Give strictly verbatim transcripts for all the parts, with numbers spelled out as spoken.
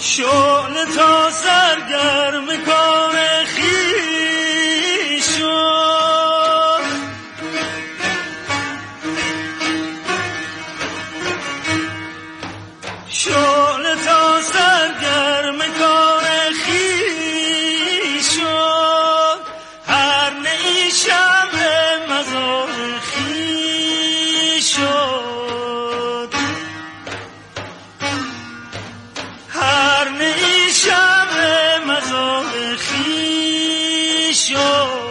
شعله تا سرگرم کار خویش شد، شعله تا سرگرم کار خویش شد، هر نی شمع مزار خویش شد، هر نی شمع مزار خویش شد.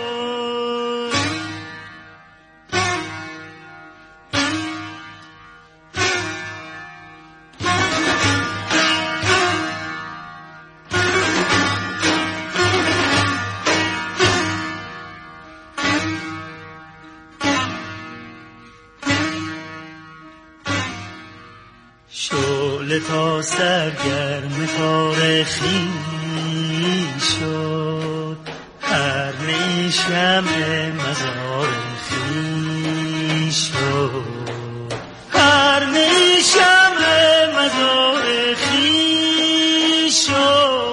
شعله تا سرگرم کار خویش شد، هر نی شمع مزار خویش شد، هر نی شمع مزار خویش شد.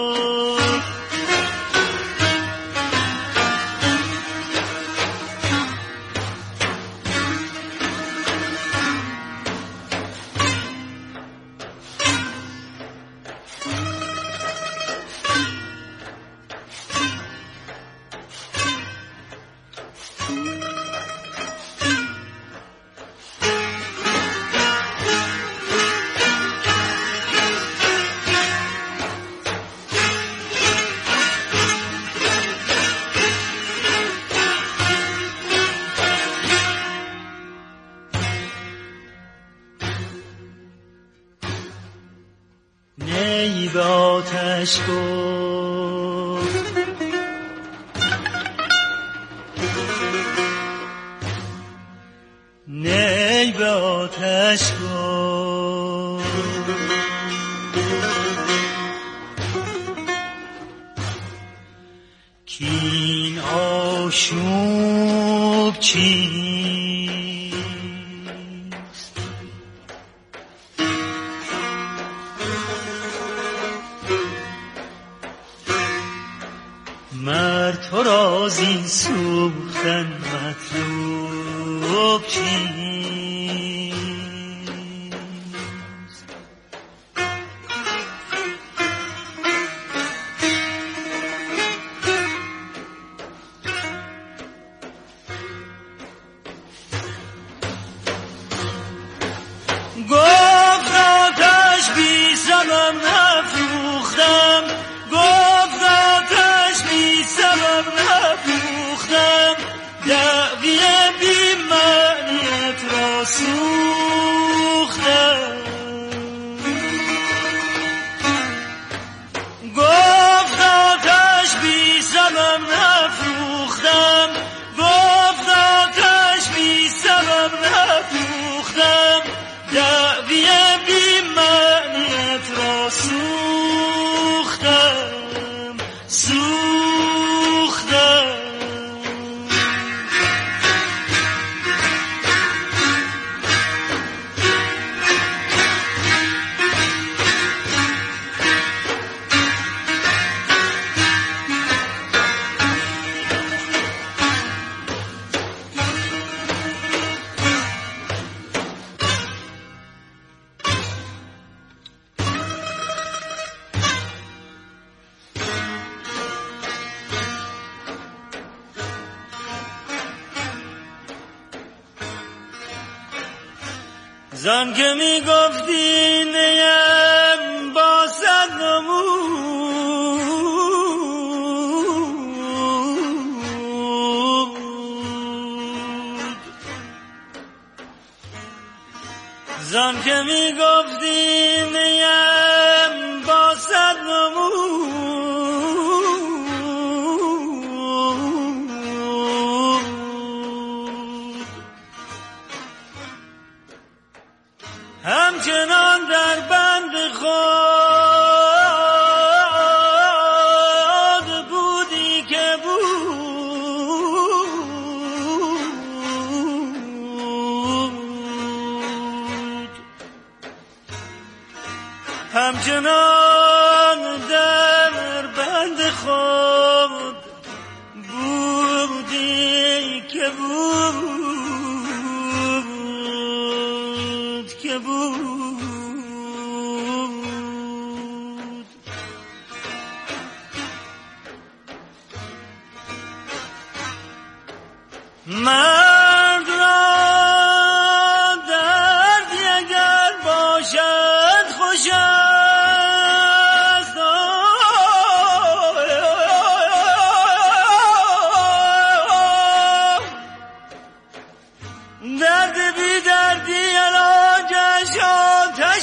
نی به آتش گفت، نی به آتش گفت، کین آشوب چیست، مرد تو را زین سوختن مطلوب چیست. گفت آتش بی سبب نفروختم، گفت آتش بی سبب نفروختم، دعوی بی معنیت را سوختم. گفت آتش بی سبب نفروختم، گفت آتش بی سبب نفروختم، دعوی بی معنیت را سوختم، سوختم. زن که می گفتی نیم با صد نمود، زن که می گفتی نیم با صد نمود، همچنان در بند خود بودی که بود، همچنان خود بودی که بود که بود مرد را دردی اگر باشد خوش است درد بی دردی علاجش آتش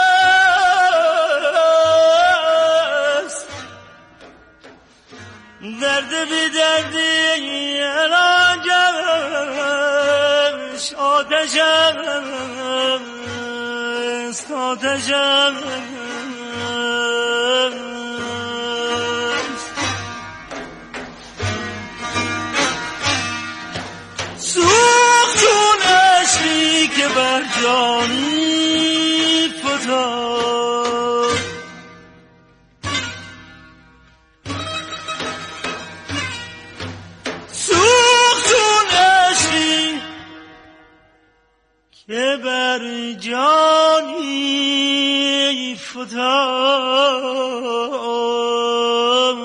است درد بی دردی علاجش آتش است آتش است سوخت چون عشقی که بر جانی فتاد سوخت چون عشقی که بر جانی فتاد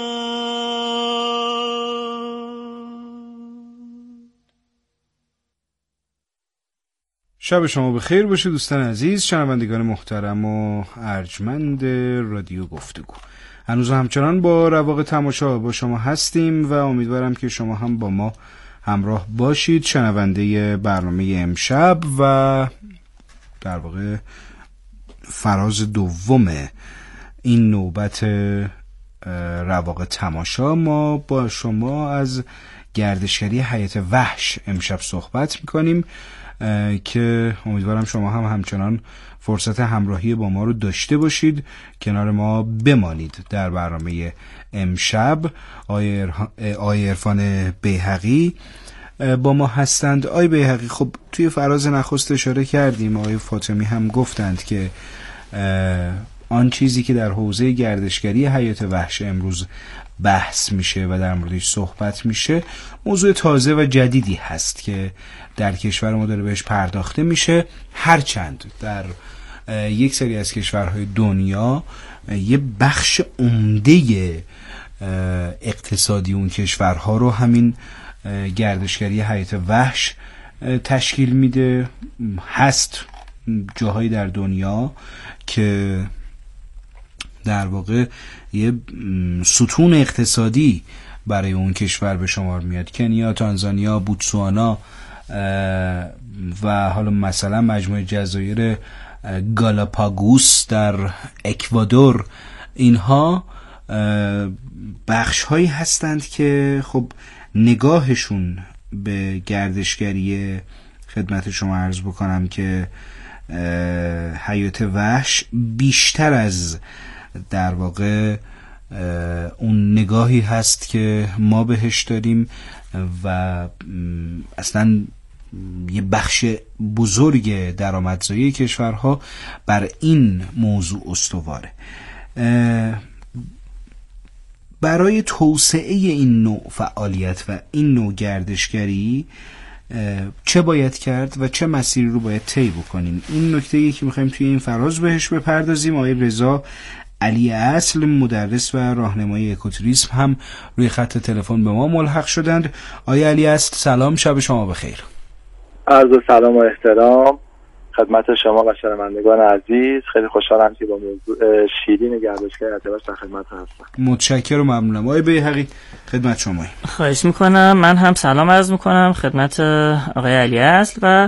شب شما بخیر باشه دوستان عزیز، شنوندگان محترم و ارجمند رادیو گفتگو. هنوز همچنان با رواق تماشا با شما هستیم و امیدوارم که شما هم با ما همراه باشید. شنونده برنامه امشب و در واقع فراز دوم این نوبت رواق تماشا، ما با شما از گردشگری حیات وحش امشب صحبت میکنیم که امیدوارم شما هم همچنان فرصت همراهی با ما رو داشته باشید، کنار ما بمانید. در برنامه امشب آقای عرفان بیهقی با ما هستند. آقای بیهقی، خب توی فراز نخست اشاره کردیم، آقای فاطمی هم گفتند که آن چیزی که در حوزه گردشگری حیات وحش امروز بحث میشه و در موردش صحبت میشه موضوع تازه و جدیدی هست که در کشور ما داره بهش پرداخته میشه، هرچند در یک سری از کشورهای دنیا یه بخش عمده اقتصادی اون کشورها رو همین گردشگری حیات وحش تشکیل میده. هست جاهایی در دنیا که در واقع یه ستون اقتصادی برای اون کشور به شمار میاد، کنیا، تانزانیا، بوتسوانا و حالا مثلا مجموعه جزایر گالاپاگوس در اکوادور. اینها بخش هایی هستند که خب نگاهشون به گردشگری، خدمت شما عرض بکنم که حیات وحش بیشتر از در واقع اون نگاهی هست که ما بهش داریم و اصلا یه بخش بزرگ درآمدزایی کشورها بر این موضوع استواره. برای توسعه این نوع فعالیت و این نوع گردشگری چه باید کرد و چه مسیری رو باید طی بکنیم؟ این نکته‌ای که می‌خوایم توی این فراز بهش بپردازیم. آقای رضا علی اصل، مدرس و راهنمای اکوتوریسم، هم روی خط تلفن به ما ملحق شدند. آقای علی اصل سلام، شب شما بخیر. عرض سلام و احترام خدمت شما و شنوندگان عزیز. خیلی خوشحالم که با موضوع شیرین گردشگری حیات وحش در خدمت هستم. متشکرم و ممنونم. آقای بیهقی خدمت شما. خواهش میکنم. من هم سلام عرض میکنم خدمت آقای علی اصل و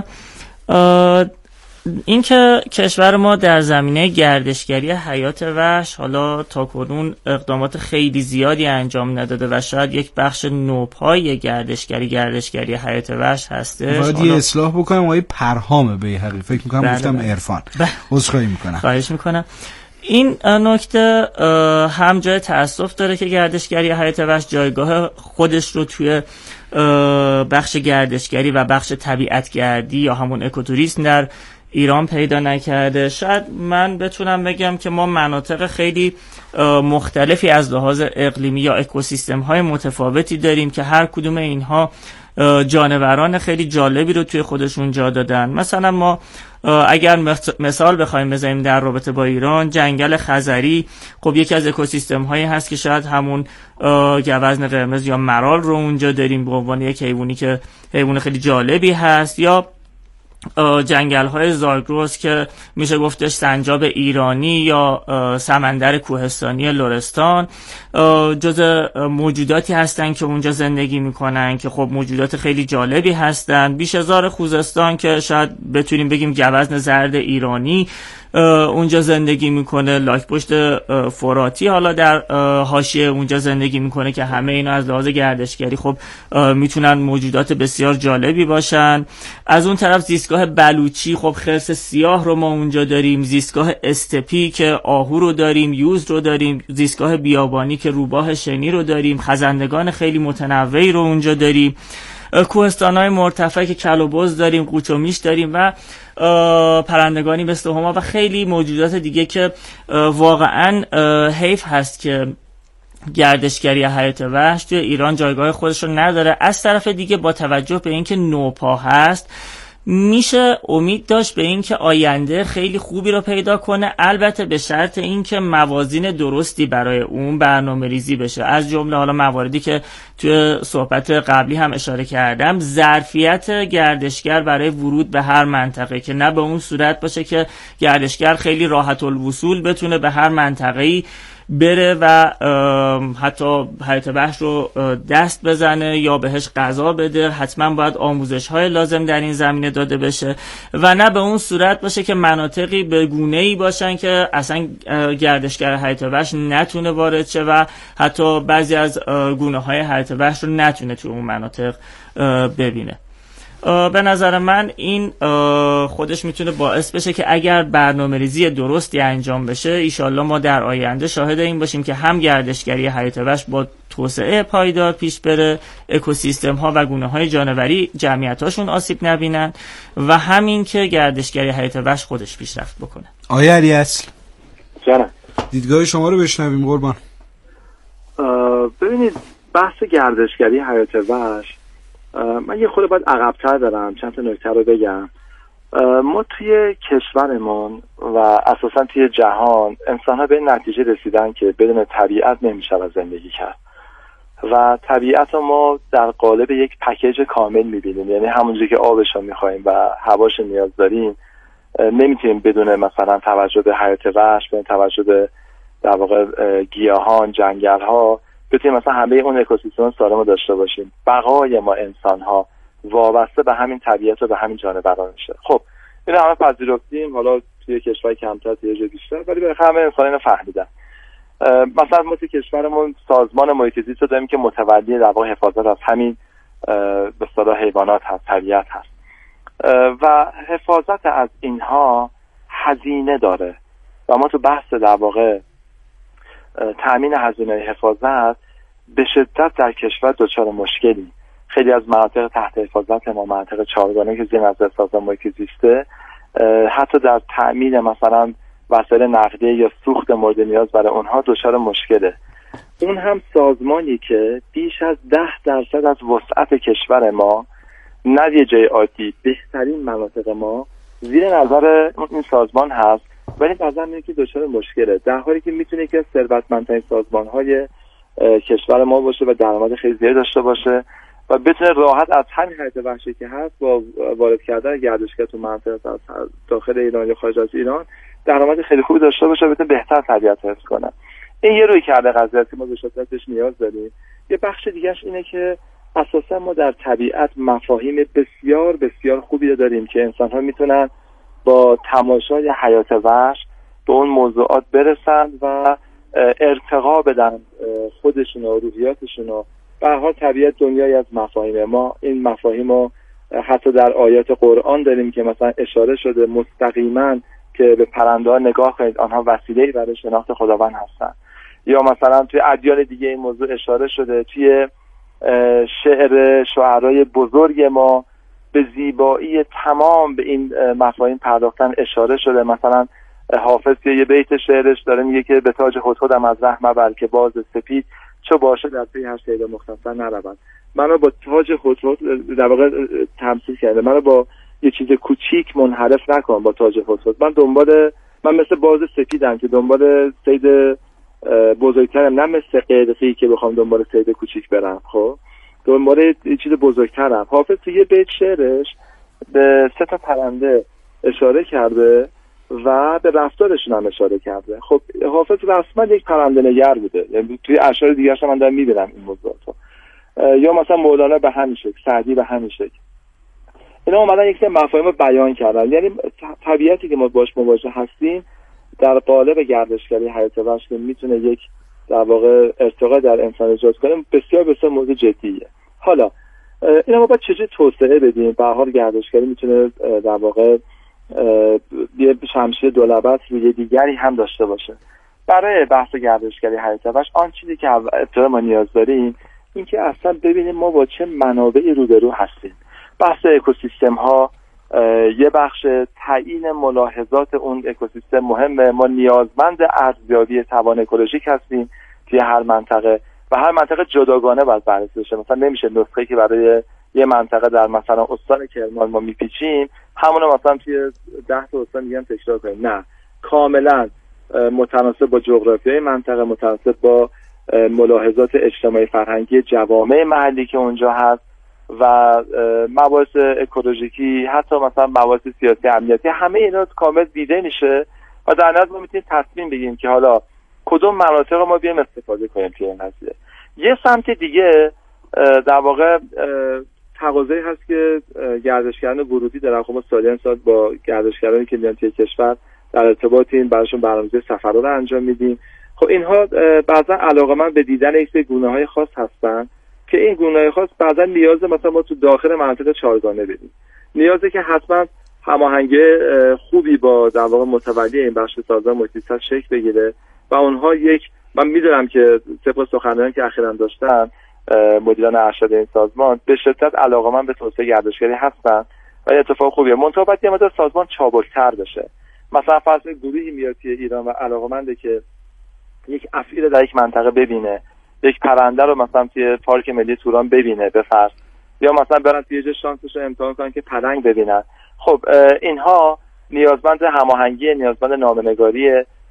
این که کشور ما در زمینه گردشگری حیات وحش حالا تاکنون اقدامات خیلی زیادی انجام نداده و شاید یک بخش نوپای گردشگری گردشگری حیات وحش هستش. باید یه اصلاح بکنم. آقای پرهام بیهقی، فکر میکنم بله گفتم بله. عرفان بله. عذرخواهی میکنم. خواهش میکنم. این نکته هم جای تأسف داره که گردشگری حیات وحش جایگاه خودش رو توی بخش گردشگری و بخش طبیعتگردی یا همون اکوتوریسم در ایران پیدا نکرده. شاید من بتونم بگم که ما مناطق خیلی مختلفی از لحاظ اقلیمی یا اکوسیستم های متفاوتی داریم که هر کدوم اینها جانوران خیلی جالبی رو توی خودشون جا دادن. مثلا ما اگر مثال بخوایم بزنیم در رابطه با ایران، جنگل خزری خب یکی از اکوسیستم هایی هست که شاید همون گوزن قرمز یا مرال رو اونجا داریم به عنوان یک حیوانی که حیوان خیلی جالبی هست، یا جنگل های زاگرس که میشه گفتش سنجاب ایرانی یا سمندر کوهستانی لرستان جز موجوداتی هستن که اونجا زندگی میکنن که خب موجودات خیلی جالبی هستن. بیشهزار خوزستان که شاید بتونیم بگیم گوزن زرد ایرانی اونجا زندگی میکنه، لاک‌پشت فراتی حالا در حاشیه اونجا زندگی میکنه که همه اینا از لحاظ گردشگری خب میتونن موجودات بسیار جالبی باشن. از اون طرف زیستگاه بلوچی، خب خرس سیاه رو ما اونجا داریم، زیستگاه استپی که آهو رو داریم، یوز رو داریم، زیستگاه بیابانی که روباه شنی رو داریم، خزندگان خیلی متنوعی رو اونجا داریم، کوهستان‌های مرتفع که کل و بز داریم، قوچ و میش داریم و پرندگانی مثل هما و خیلی موجودات دیگه که واقعا حیف هست که گردشگری حیات وحش توی ایران جایگاه خودش رو نداره. از طرف دیگه با توجه به اینکه نوپا هست میشه امید داشت به این که آینده خیلی خوبی رو پیدا کنه، البته به شرط این که موازین درستی برای اون برنامه ریزی بشه. از جمله حالا مواردی که توی صحبت قبلی هم اشاره کردم، ظرفیت گردشگر برای ورود به هر منطقه که نه به اون صورت باشه که گردشگر خیلی راحت الوصول بتونه به هر منطقه‌ای بره و حتی حیات وحش رو دست بزنه یا بهش غذا بده. حتما باید آموزش های لازم در این زمینه داده بشه و نه به اون صورت باشه که مناطقی به گونه‌ای باشن که اصلا گردشگر حیات وحش نتونه وارد شه و حتی بعضی از گونه های حیات وحش رو نتونه تو اون مناطق ببینه. به نظر من این خودش میتونه باعث بشه که اگر برنامه ریزی درستی انجام بشه، ایشالله ما در آینده شاهد این باشیم که هم گردشگری حیات وحش با توسعه پایدار پیش بره، اکوسیستم ها و گونه های جانوری جمعیت هاشون آسیب نبینن و همین که گردشگری حیات وحش خودش پیشرفت بکنه. آیا علیاصل جانم دیدگاه شما رو بشنویم قربان. ببینید بحث گردشگری حیات وحش، من یه خورده باید عقب‌تر برم، چند تا نکته رو بگم. ما توی کشورمون و اساساً توی جهان انسان‌ها به این نتیجه رسیدن که بدون طبیعت نمیشه زندگی کرد و طبیعت رو ما در قالب یک پکیج کامل می‌بینیم، یعنی همونجوری که آبش رو می‌خوایم و هواش نیاز داریم نمیتونیم بدون مثلا توجه به حیات وحش، بدون توجه به در واقع گیاهان، جنگل‌ها بتونیم مثلا همه اون اکوسیستم سالم رو داشته باشیم. بقای ما انسان ها وابسته به همین طبیعت و به همین جانوران میشه. خب اینا همه پذیرفتیم، حالا توی کشور کمتر توی جای بیشتر، ولی به همه انسان اینو فهمیدن. مثلا ما توی کشورمون سازمان محیط زیست رو داریم که متولی در واقع حفاظت از همین به اصطلاح حیوانات هست، طبیعت هست و حفاظت از اینها هزینه داره و ما تو بحث در واقع تأمین هزینه حفاظت به شدت در کشور دچار مشکلی. خیلی از مناطق تحت حفاظت ما، مناطق چهارگانه که زیر نظر سازمان محیط زیسته، حتی در تأمین مثلا وسایل نقلیه یا سوخت مورد نیاز برای اونها دچار مشکله. اون هم سازمانی که بیش از ده درصد از وسعت کشور ما، نه یه جای عادی، بهترین مناطق ما زیر نظر این سازمان هست، ولی نظر میاد که دچار مشکله، در حالی که میتونه که ثروتمندترین سازمان‌های کشور ما باشه و درآمد خیلی زیاد داشته باشه و بتونه راحت از همین حیات وحشی که هست با وارد کردن گردشگر تو مناطق داخل ایران یا خارج از ایران درآمد خیلی خوبی داشته باشه و بتونه بهتر طبیعت حفظ کنه. این یه روی کرده قضیه که ما به شدت بهش نیاز داریم. یه بخش دیگه‌اش اینه که اساسا ما در طبیعت مفاهیم بسیار بسیار خوبی داریم که انسان‌ها میتونن با تماشای حیات وحش به اون موضوعات برسن و ارتقا بدن خودشون و روحیاتشون و به هر حال طبیعت دنیایی از مفاهیم. ما این مفاهیم رو حتی در آیات قرآن داریم که مثلا اشاره شده مستقیما که به پرنده ها نگاه کنید، آنها وسیله‌ای برای شناخت خداوند هستن. یا مثلا توی ادیان دیگه این موضوع اشاره شده، توی شعر شاعرای بزرگ ما به زیبایی تمام به این مفاهیم پرداختن اشاره شده. مثلا حافظ یه بیت شعرش داره میگه که به تاج هدهدم از ره مبر که باز سپید چو باشه در پی هر شیدا مختصر نرود. منو با تاج هدهد در واقع تمثیل کرده، منو با یه چیز کوچیک منحرف نکن با تاج هدهد. من دنبال من مثل باز سپیدم که دنبال صید بزرگترم، نه مثل قیدقی که بخوام دنبال صید کوچیک برم. خب دنبال یه چیز بزرگترم. حافظ تو یه بیت شعرش به سه تا پرنده اشاره کرده و به رفتارشون هم اشاره کرده. خب حافظ رسما یک پرنده نگر بوده، یعنی توی اشعار دیگرش من دارم میبینم این موضوعاتو. یا مثلا مولانا به همین شکل، سعدی به همین شکل، اینا اومدن یک سری مفاهیم رو بیان کردن. یعنی طبیعتی که ما باش مواجه هستیم در قالب گردشگری حیات وحش که میتونه یک در واقع ارتقا در انسان ایجاد کنه، بسیار بسیار موضوع جدیه. حالا اینا ما باید چجوری توسعه بدیم؟ به هر حال گردشگری میتونه در واقع یه شمشیر دولبه روی دیگری هم داشته باشه. برای بحث گردشگری حیات وحش آن چیزی که ابتدا ما نیاز داریم این که اصلا ببینیم ما با چه منابعی روبرو هستیم. بحث اکوسیستم ها یه بخش تعیین ملاحظات اون اکوسیستم مهمه. ما نیازمند ارزیابی توان اکولوژیک هستیم توی هر منطقه و هر منطقه جداگانه باید بررسی بشه. مثلا نمیشه نسخه‌ای که برای یه منطقه در مثلا استان کرمان ما میپیچیم همونو مثلا توی ده تا استان دیگه هم تکرار کنیم. نه، کاملا متناسب با جغرافیای منطقه، متناسب با ملاحظات اجتماعی فرهنگی جوامع محلی که اونجا هست و مباحث اکولوژیکی، حتی مثلا مباحث سیاسی امنیتی، همه اینا کامل دیده میشه و در نهایت ما میتونیم تصمیم بگیریم که حالا کدوم مناطق رو ما بیایم استفاده کنیم توی این قضیه. یه سمت دیگه در واقع تقاضایی هست که گردشگران ورودی دارن. خب ما سالیان سال با گردشگرانی که میان توی کشور در ارتباطیم، براشون برنامه‌ریزی سفرها رو انجام میدیم. خب اینها بعضا علاقه‌مند به دیدن یک سری گونه‌های خاص هستن که این گونه‌های خاص بعضا نیازه مثلا ما تو داخل مناطق چهارگانه بدیم، نیازه که حتما هماهنگی خوبی با در واقع متولی این بخش سازمان محیط زیست شکل بگیره و اونها یک، من میدونم که طبق سخنرانی که اخیراً داشتن مدیران ارشد این سازمان به شدت علاقه‌مند به توسعه گردشگری هستن و اتفاق خوبیه. منتها باید یه مقدار سازمان چابک‌تر بشه. مثلا فرض کنید گروهی میاد توی ایران و علاقه‌منده که یک افعال در یک منطقه ببینه، یک پرنده رو مثلا توی پارک ملی توران ببینه به فرض، یا مثلا برن توی جای شانسش رو امتحان کنن که پلنگ ببینن. خب اینها نیازمند هماهنگی، نیازمند نامه‌نگاری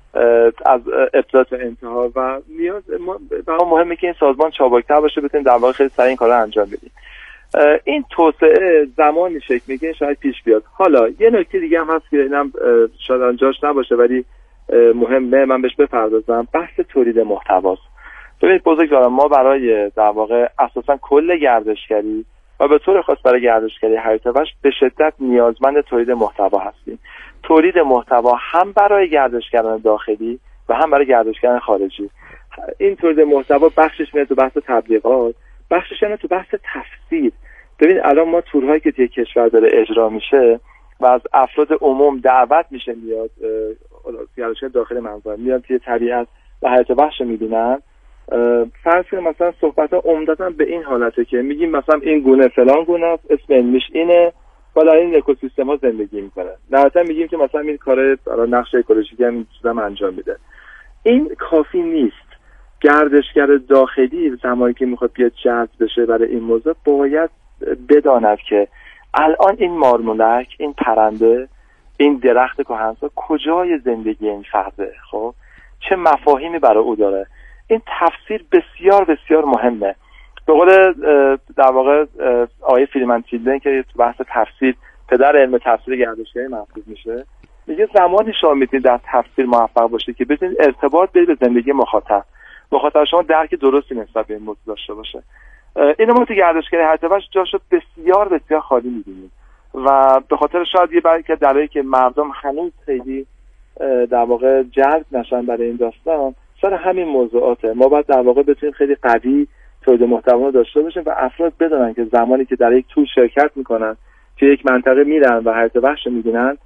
از ابتدا تا انتها و نیاز ما مهمه که این سازمان چابک‌تر باشه، بتونیم در واقع خیلی سریع این کارا انجام بدیم. این توسعه زمانی شکل میگیره شاید پیش بیاد. حالا یه نکته دیگه هم هست که اینم شاید انجاش نباشه ولی مهمه من بهش بپردازم، بحث تولید محتواست. ببینید بزرگواران، ما برای در واقع اساسا کل گردشگری و به طور خاص برای گردشگری حیات وحش به شدت نیازمند تولید محتوا هستیم. تولید محتوا هم برای گردشگران داخلی و هم برای گردشگران خارجی. این تولید محتوا بخشش میاد تو بحث تبلیغات، بخشش میاد تو بحث تفسیر. ببین الان ما تورهایی که توی کشور داره اجرا میشه و از افراد عموم دعوت میشه میاد گردشگر داخل منظور میاد توی طبیعت و حیات وحش میبینن. فرض کنید مثلا صحبت‌ها عمدتاً به این حالته که میگیم مثلا این گونه فلان گونه است، اسم علمیش اینه و در این اکوسیستم‌ها زندگی میکنه. نهایتاً میگیم که مثلا این کار برای نقش اکولوژیکی هم چیزام انجام میده. این کافی نیست. گردشگر داخلی زمانی که میخواد بیاد جذب بشه برای این موضوع باید بداند که الان این مارمولک، این پرنده، این درخت کهنسال کجای زندگی این فرده، خب چه مفاهیمی برای او داره. این تفسیر بسیار بسیار مهمه. به قول در واقع آقای فریدمن تیلدن که تو بحث تفسیر پدر علم تفسیر گردشگری محسوب میشه، میگه زمانی شما میتونید در تفسیر موفق باشید که بتونید ارتباط بدید به زندگی مخاطب، مخاطب شما درک درستی نسبت به این موضوع داشته باشه. اینو ما تو گردشگری حیات وحش جاشو بسیار بسیار خالی می‌بینیم و به خاطر شاید یه برای که دلایلی که مردم هنوز خیلی در واقع جذب نشن برای این داستان سر همین موضوعاته. ما باید در واقع بتونیم خیلی قوی تولید محتوا رو داشته باشیم و افراد بدونن که زمانی که در یک تور شرکت میکنن که یک منطقه میرن و حیات وحش میبینن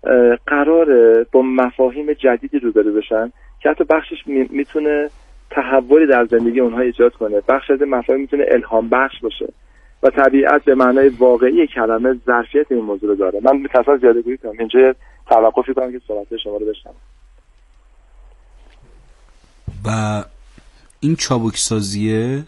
قراره با مفاهیم جدیدی روبرو بشن که حتی بخشش می، میتونه تحولی در زندگی اونها ایجاد کنه. بخش از این مفاهیم میتونه الهام بخش باشه و طبیعت به معنای واقعی کلمه ظرفیت این موضوع رو داره. من می‌خواستم زیاده گویی کنم، اینجا توقفی کنم که صحبت شما رو بشنوم. و این چابک سازیه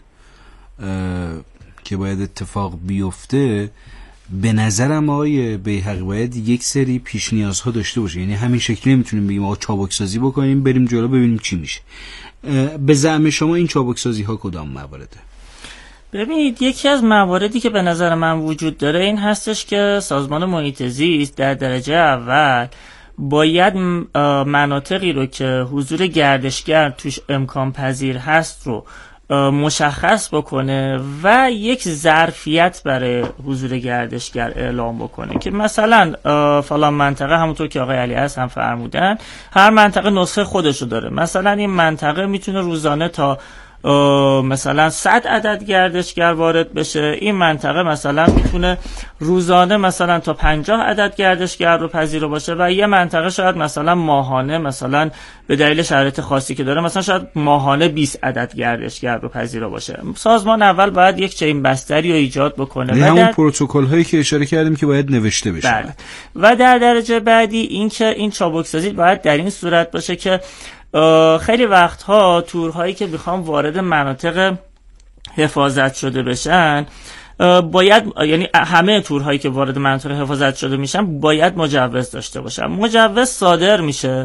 که باید اتفاق بیفته، به نظرم آقای بیهقی باید یک سری پیش نیازها داشته باشه. یعنی همین شکلی نمیتونیم بگیم آقا چابک سازی بکنیم بریم جلو ببینیم چی میشه. به زعم شما این چابک سازی ها کدام موارده؟ ببینید، یکی از مواردی که به نظر من وجود داره این هستش که سازمان محیط زیست در درجه اول باید مناطقی رو که حضور گردشگر توش امکان پذیر هست رو مشخص بکنه و یک ظرفیت برای حضور گردشگر اعلام بکنه که مثلا فلان منطقه، همونطور که آقای علی اصل هم فرمودن، هر منطقه نسخه خودشو داره. مثلا این منطقه میتونه روزانه تا مثلا صد عدد گردشگر وارد بشه، این منطقه مثلا میتونه روزانه مثلا تا پنجاه عدد گردشگر رو پذیرا باشه و یه منطقه شاید مثلا ماهانه، مثلا به دلیل شرایط خاصی که داره، مثلا شاید ماهانه بیست عدد گردشگر رو پذیرا باشه. سازمان اول باید یک چنین بستری رو ایجاد بکنه و همون پروتکل هایی که اشاره کردیم که باید نوشته بشه. بله. و در درجه بعدی این که این چابک سازی باید در این صورت باشه که خیلی وقتها تورهایی که میخوام وارد مناطق حفاظت شده بشن باید، یعنی همه تورهایی که وارد مناطق حفاظت شده میشن باید مجوز داشته باشن. مجوز صادر میشه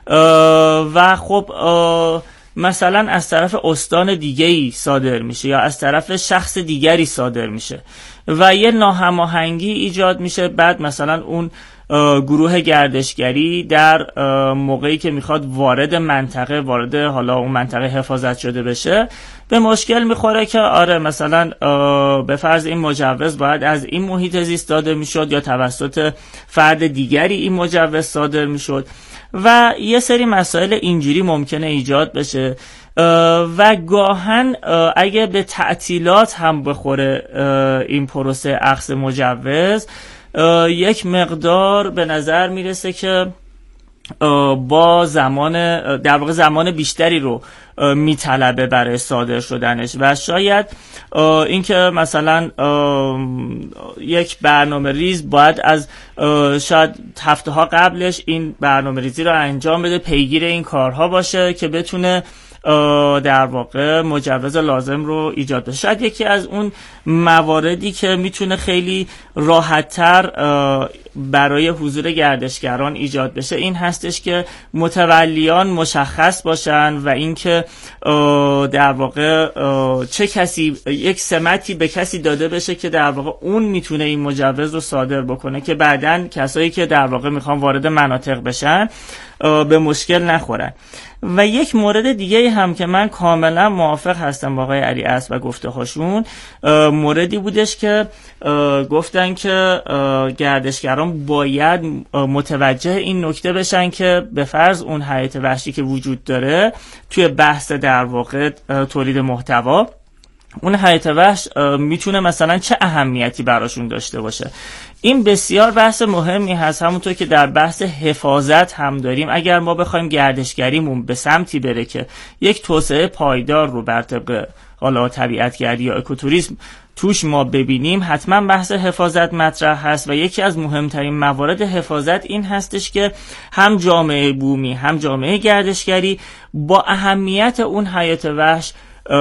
و خب مثلا از طرف استان دیگه‌ای صادر میشه یا از طرف شخص دیگری صادر میشه و یه ناهماهنگی ایجاد میشه. بعد مثلا اون گروه گردشگری در موقعی که میخواد وارد منطقه وارد حالا اون منطقه حفاظت شده بشه به مشکل میخوره که آره مثلا به فرض این مجوز باید از این محیط زیست داده میشد یا توسط فرد دیگری این مجوز صادر میشد و یه سری مسائل اینجوری ممکنه ایجاد بشه و گاهن اگه به تعطیلات هم بخوره این پروسه اخذ مجوز، یک مقدار به نظر میرسه که با زمان در واقع زمان بیشتری رو میطلبه برای صادر شدنش و شاید اینکه مثلا یک برنامه ریز باید از شاید هفته ها قبلش این برنامه ریزی رو انجام بده، پیگیر این کارها باشه که بتونه در واقع مجوز لازم رو ایجاد بشه. شاید یکی از اون مواردی که میتونه خیلی راحت‌تر برای حضور گردشگران ایجاد بشه این هستش که متولیان مشخص باشن و اینکه در واقع چه کسی، یک سمتی به کسی داده بشه که در واقع اون میتونه این مجوز رو صادر بکنه که بعداً کسایی که در واقع میخوان وارد مناطق بشن به مشکل نخورن. و یک مورد دیگه هم که من کاملا موافق هستم با آقای علی اصل و گفته هاشون، موردی بودش که گفتن که گردشگران باید متوجه این نکته بشن که به فرض اون حیات وحشی که وجود داره توی بحث در واقع تولید محتوا، اون حیات وحش میتونه مثلا چه اهمیتی براشون داشته باشه. این بسیار بحث مهمی هست، همونطور که در بحث حفاظت هم داریم. اگر ما بخوایم گردشگریمون به سمتی بره که یک توسعه پایدار رو بر طبق حالا طبیعتگردی یا اکوتوریسم توش ما ببینیم، حتما بحث حفاظت مطرح هست و یکی از مهمترین موارد حفاظت این هستش که هم جامعه بومی هم جامعه گردشگری با اهمیت اون حیات وحش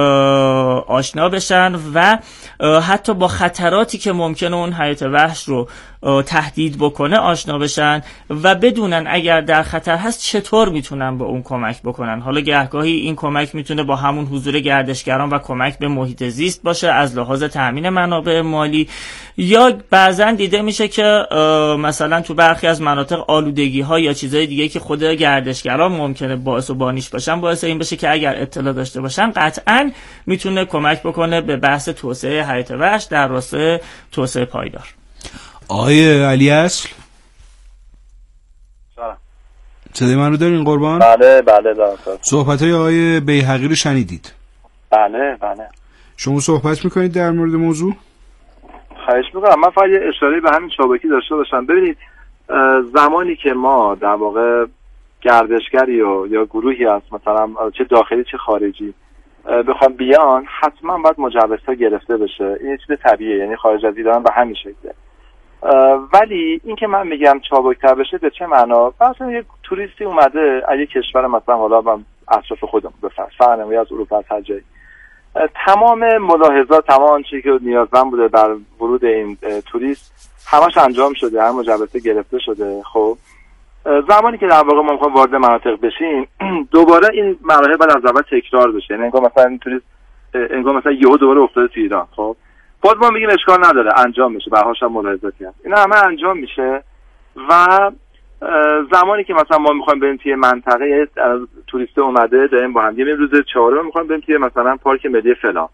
آشنا بشن و حتی با خطراتی که ممکنه اون حیات وحش رو تهدید بکنه آشنا بشن و بدونن اگر در خطر هست چطور میتونن به اون کمک بکنن. حالا گهگاهی این کمک میتونه با همون حضور گردشگران و کمک به محیط زیست باشه از لحاظ تامین منابع مالی، یا بعضن دیده میشه که مثلا تو برخی از مناطق آلودگی ها یا چیزهای دیگه که خود گردشگران ممکنه باعث و بانیش باشن باعث این بشه که اگر اطلاع داشته باشن قطعا میتونه کمک بکنه به بحث توسعه حیات وحش در راستای توسعه پایدار. آقای علی اصل صدای من رو دارین قربان؟ بله بله دارم. صحبت های آقای بیهقی رو شنیدید؟ بله بله. شما صحبت میکنید در مورد موضوع؟ خواهش میکنم. من فقط یه اشاره به همین چابکی داشته باشم. ببینید زمانی که ما در واقع گردشگری و یا گروهی هست مثلا چه داخلی چه خارجی بخوام بیان حتما باید مجوزها گرفته بشه. این چیز طبیعیه، یعنی خارج از ایران به همین شکله. ولی این که من میگم چابکتر بشه به چه معنا؟ مثلا یک توریستی اومده از یک کشور مثلا حالا من اطراف خودم بفرض فرض نمایی از اروپا از جایی، تمام ملاحظات تمام آنچه که نیازمند بوده بر ورود این توریست همش انجام شده، هر مجوز گرفته شده. خب زمانی که در واقع ما میخوایم وارد مناطق بشیم دوباره این مراحل بعد از اول تکرار بشه، یعنی انگار مثلا این توریست انگار مثلا یهو دوباره افتاده تو ایران. خب باز ما میگیم اشکال نداره انجام میشه، بهاش هم ملاحظاتی هست، اینا همه انجام میشه. و زمانی که مثلا ما میخوایم بریم توی منطقه توریست اومده داریم با هم دیگه روز چهارم میخوایم بریم توی مثلا پارک ملی فلان،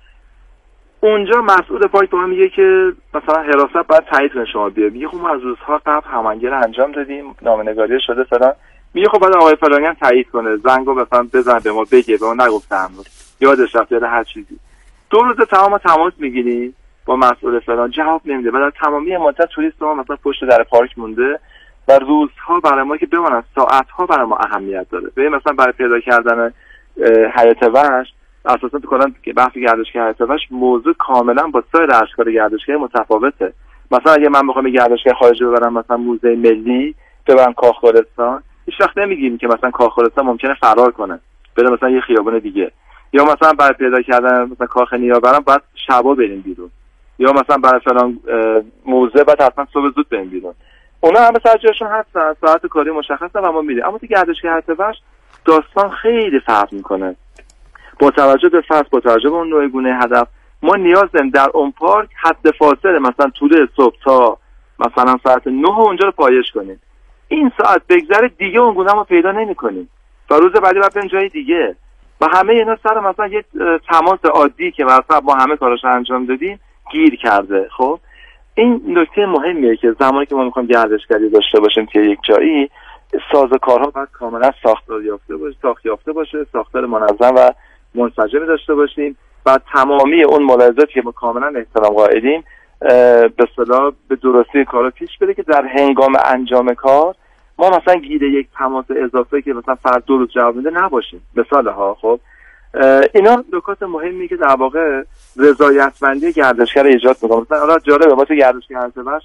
اونجا مسئول پارک به ما میگه که مثلا حراست باید تایید کنه شما بیا. میگه خب ما از روزها قبل هماهنگی رو انجام دادیم، نامه‌نگاری شده فلان. میگه خب بعد آقای فلانی هم تایید کنه، زنگو مثلا بزن به ما بگه به ما نگفته هنوز، یادش رفت یا هر چیزی. دو روز تمام تماس میگیریم با مسئول فلان، جواب نمیده. بعد تمامی مدت توریست ما مثلا پشت در پارک مونده و روزها برای ما که بمونن ساعت‌ها برای ما اهمیت داره. ببین مثلا برای پیدا کردن حیات وحش اساسا تو کلا که بحث گردشگری حیات وحش موضوع کاملا با سایر اشکال گردشگری متفاوته. مثلا اگه من بخوام گردشگری خارجی ببرم مثلا موزه ملی، ببرم کاخ-خراسان، هیچ وقت نمیگیم که مثلا کاخ-خراسان ممکنه فرار کنه بره مثلا یه خیابون دیگه، یا مثلا برای پیدا کردن مثلا کاخ نیاوران باید شبا بریم بیرون، یا مثلا برای فلان موزه باید حتما صبح زود بریم بیرون. اونا همه سر جاشون هستن، ساعت کاری مشخصه و ما میریم. اما تو گردشگری حیات وحش داستان خیلی فرق میکنه. با توجه به فصل، با توجه به اون نوع گونه هدف، ما نیاز داریم در اون پارک حد فاصله مثلا طول صبح تا مثلا ساعت نه اونجا رو پایش کنیم. این ساعت بگذره دیگه اون گونه ما پیدا نمی‌کنیم و روز بعدی بعد بریم جای دیگه. و همه اینا سر مثلا یه تماس عادی که مثلا ما همه کاراشو انجام دادیم گیر کرده. خب این نکته مهمیه که زمانی که ما می‌خوایم گردشگری داشته باشیم که یک جایی، سازوکارها باید کاملا ساختار یافته باشه، ساخت یافته باشه، ساختار منظم و منسجم داشته باشیم و تمامی اون ملاحظاتی که ما کاملا احترام قائلیم به اصطلاح به درستی کارا پیش بره که در هنگام انجام کار ما مثلا گیر یک تماس اضافه که مثلا فرد دو روز جواب میده نباشیم. مثال ها خب اینا نکات مهمی که در واقع رضایتمندی گردشگر ایجاد میکنه. مثلا حالا جالبه ما تو گردشگری حیات وحش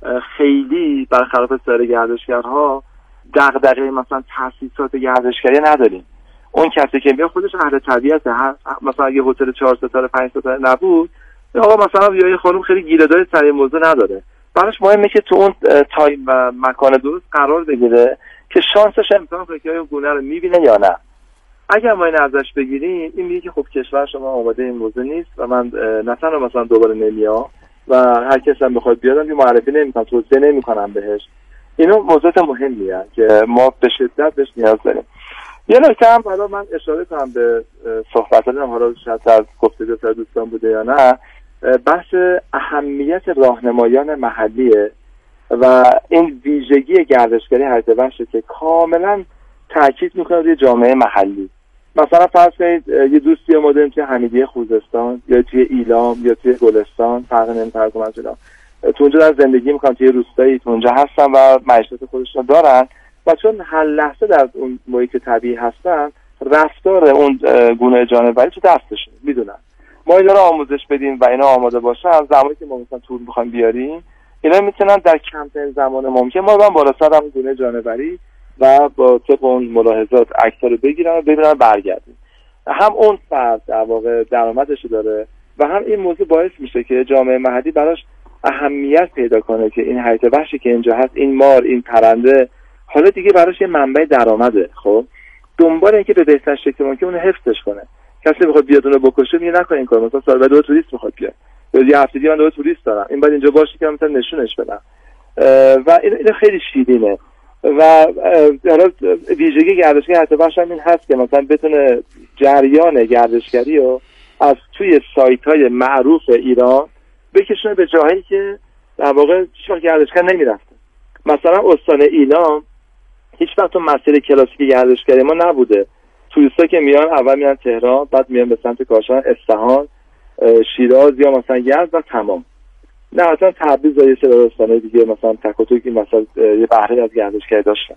خیلی برخلاف سایر گردشگرها دغدغه مثلا تاسیسات گردشگری نداریم. اون کسی که میاد خودش اهل طبیعته، مثلا اگه هتل چهار ستاره پنج ستاره نبود، آقا مثلا یا یه خانم خیلی گیره‌دار سر این موضوع نداره، براش مهمه که تو اون تایم و مکان درست قرار بگیره که شانسش امتحان کنه که آیا گونه رو میبینه یا نه. اگر ما این ازش بگیریم این میگه که خب کشور شما آماده این موضوع نیست و من نه تنها مثلا دوباره نمیام و هر کس هم بخواد بیادم یه معرفی نمیکنم، توصیه نمیکنم بهش. اینو موضوعات مهمیه که ما به شدت بهش نیاز داریم. یه نکته هم حالا من اشاره کنم به صحبت دارم، حالا شاید از گفتگو سر دوستان بوده یا نه، بحث اهمیت راهنمایان محلیه و این ویژگی گردشگری حیات وحش که کاملا تاکید میکنه روی جامعه محلی. مثلا فرض کنید یه دوستی اومدن توی حمیدیه خوزستان یا توی ایلام یا توی گلستان، فرق نمیکنه که مثلا تو اونجا دارن زندگی میکنن، توی روستایی تو اونجا هستن و معیشت خودشون دارن و چون هر لحظه در اون محیط طبیعی هستن رفتار اون گونه جانوری تو دستشون میدونن. ما اینا رو آموزش بدیم و اینا آماده باشن، زمانی که ما مثلا تور میخوایم بیاریم اینا میتونن در کمترین زمان ممکن ما رو بالا سر همون گونه جانوری و با طبق اون ملاحظات عکس‌ها رو بگیرن و ببینن برگردن. هم اون فرد در واقع درآمدش داره و هم این موضوع باعث میشه که جامعه محلی براش اهمیت پیدا کنه که این حیات وحشی که اینجا هست، این مار، این پرنده حالا دیگه براش یه منبع درآمده. خب دنبال اینکه به بهترین شکل ممکن اون حفظش کنه. کسی بخواد بیاد اونو بکشه میگه نکن این کارو، مثلا سال بعد دو توریست میخواد بیاد یا یه هفته دیگه من دو توریست دارم، این باید اینجا باشه که من مثلا نشونش بدم و این این خیلی شیرینه. و حالا ویژگی گردشگری حیات وحش این هست که مثلا بتونه جریان گردشگری رو از توی سایت‌های معروف ایران بکشونه به جاهایی که در واقع هیچ گردشگر نمیرفته. مثلا استان ایلام هیچ وقت تو مسیر کلاسیک گردشگری ما نبوده. توریستا که میان اول میان تهران، بعد میان به سمت کاشان، اصفهان، شیراز یا مثلا یزد و تمام. نه مثلا تبریز و یه سری استان‌های دیگه مثلا تک و توک مثلا یه بهره از گردشگری داشتن.